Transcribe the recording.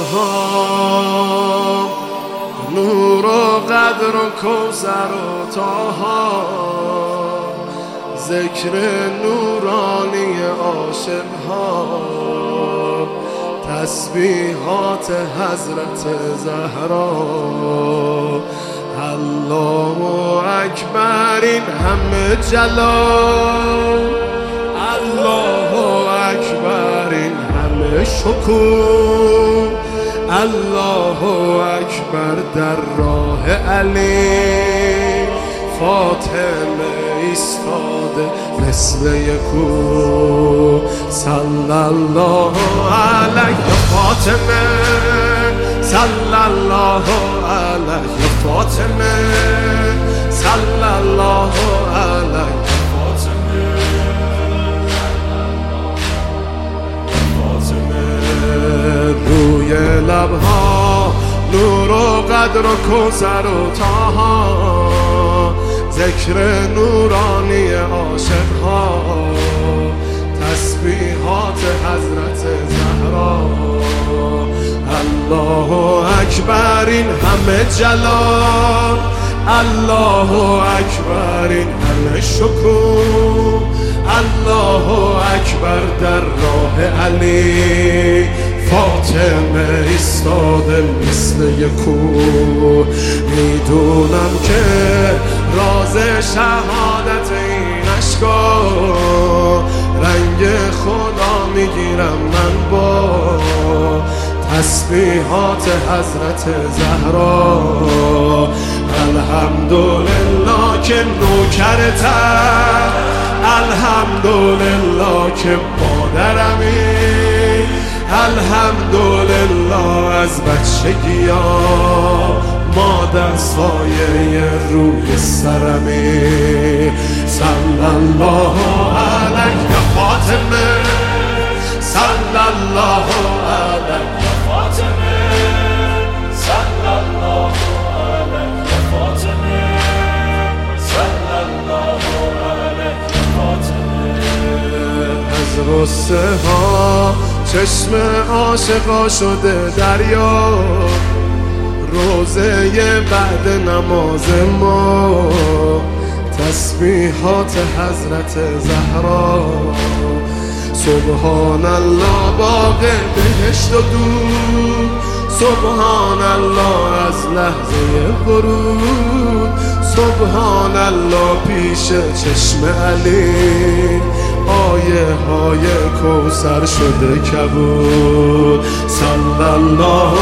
نور و قدر و کوثر و طاها، ذکر نورانی عاشقها، تسبیحات حضرت زهرا. الله اکبر، این همه جلال، الله اکبر، این همه شکوه، الله اکبر در راه علی. فاطمه ایستاده مثل یکو، صلی الله علیه فاطمه، صلی الله علیه فاطمه، صلی الله علیه فاطمه. روی لبها نور و قدر و کوثر و طاها، ذکر نورانی عاشقها، تسبیحات حضرت زهرا. الله اکبر، این همه جلال، الله اکبر، این همه شکوه، الله اکبر در راه علی. فاطمه ایستاده مثل یکو، میدونم که راز شهادت این اشکا، رنگ خدا میگیرم من با تسبیحات حضرت زهرا. الحمدلله که نوکرتم، الحمدلله که مادرمی، الحمدلله از بچگی ها مادر سایه روی سرمی. صلی الله علیه فاطمه، صلی الله علیه فاطمه، صلی الله علیه فاطمه، صلی الله علیه فاطمه. از غصه ها چشم عاشقا شده دریا، روزه بعد نماز ما تسبیحات حضرت زهرا. سبحان الله باغ بهشت و دود، سبحان الله از لحظه ورود، سبحان الله پیش چشم علی، آیه های کوثر شده کبود. صلی الله